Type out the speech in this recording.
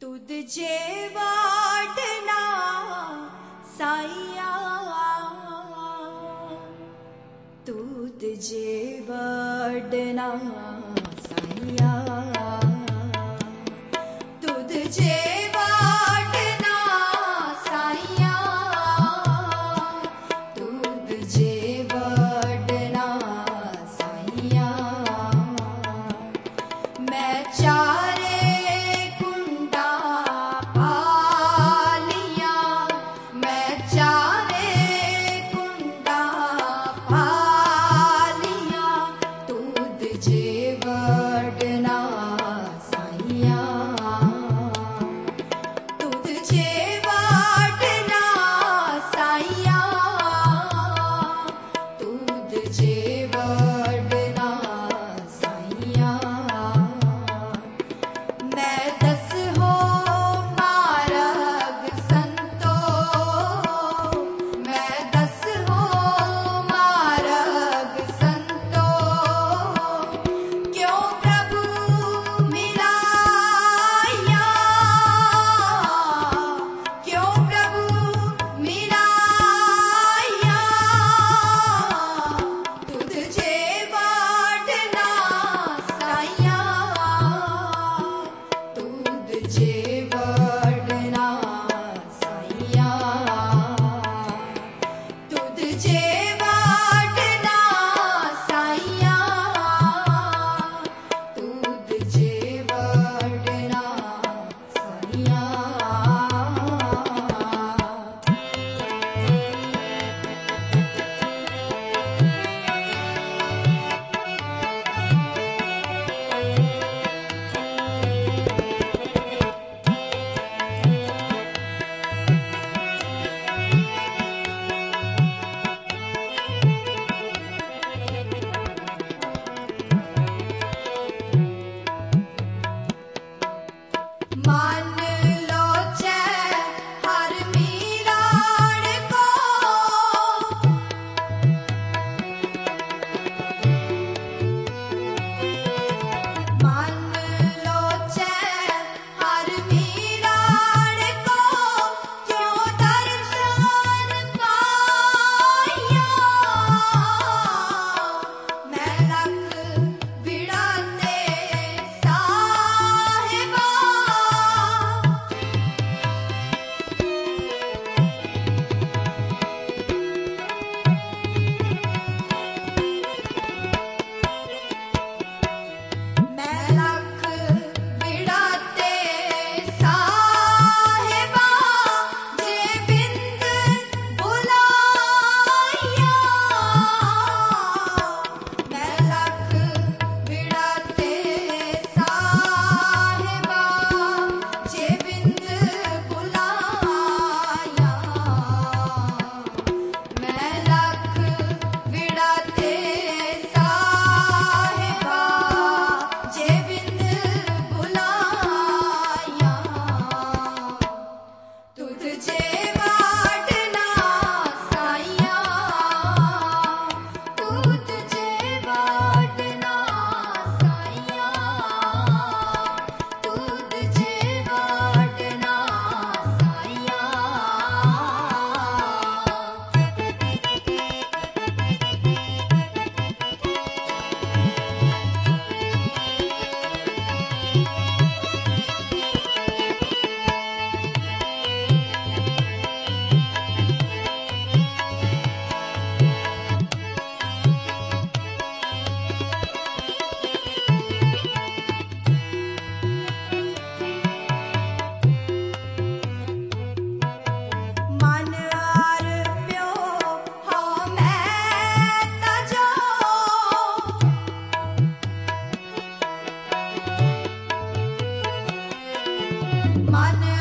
तुझे वाटना साइया, तुझे वाटना साइया, तुझे वाटना साइया, तुझे वाटना साइया। मैं चारे कुंडा पालिया, मैं चारे कुंडा पालिया, तुझे वाटना साइया, तुझे वाटना साइया, तुझे वाटना साइया। मैं दस हो मार्ग संतो, मैं दस हो मार्ग संतो, क्यों प्रभु मिलाया, क्यों प्रभु मिलाया, तुझे वाटना साइया, तुझे वाटना साइया, तुझे वाटना साइया, तुझे वाटना साइया। मान लो जय हर मीराण को, मान लो जय हर मीराण को, क्यों दर्शन पाया, मैं लख बिड़ाते साहिबा, मैं लख बिड़ाते साहिबा, जे बिंद बुलाया, मैं लख बिड़ाते साहिबा, जे बिंद बुलाया, मैं लख बिड़ाते साहिबा, जे बिंद बुलाया, तुझे वाटना साइया, तुझे वाटना साइया, तुझे वाटना साइया। मन आर प्यो हो मैं तजो, मन